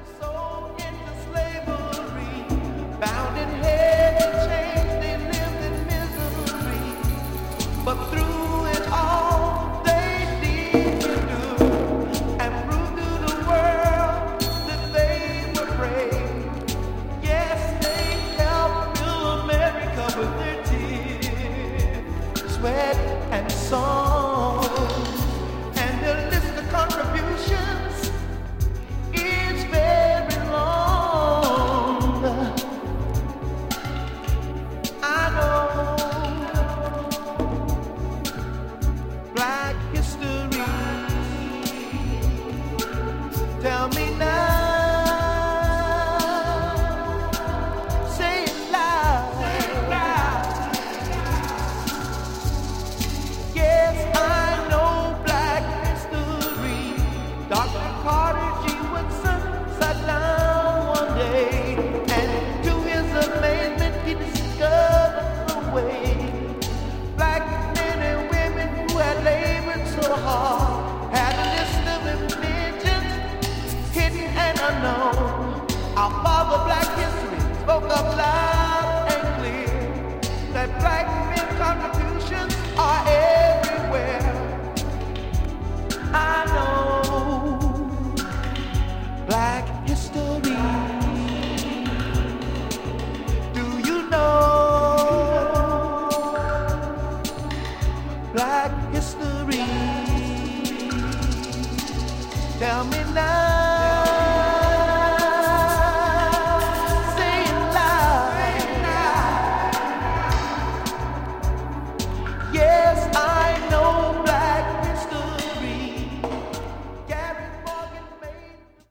Sold into slavery, bound in heavy chains, they lived in misery. But through it all, they did endure and proved to the world that they were brave. Yes, they helped build America with their tears, sweat, and song. And their list of contributions is very long. I know Black history. Tell me now, say it loud. Yes, I know Black history. Dr. Carter G. Woodson sat down one day, and to his amazement, he discovered the way. Black men and women who had labored so hard had a list of religions hidden and unknown. Our father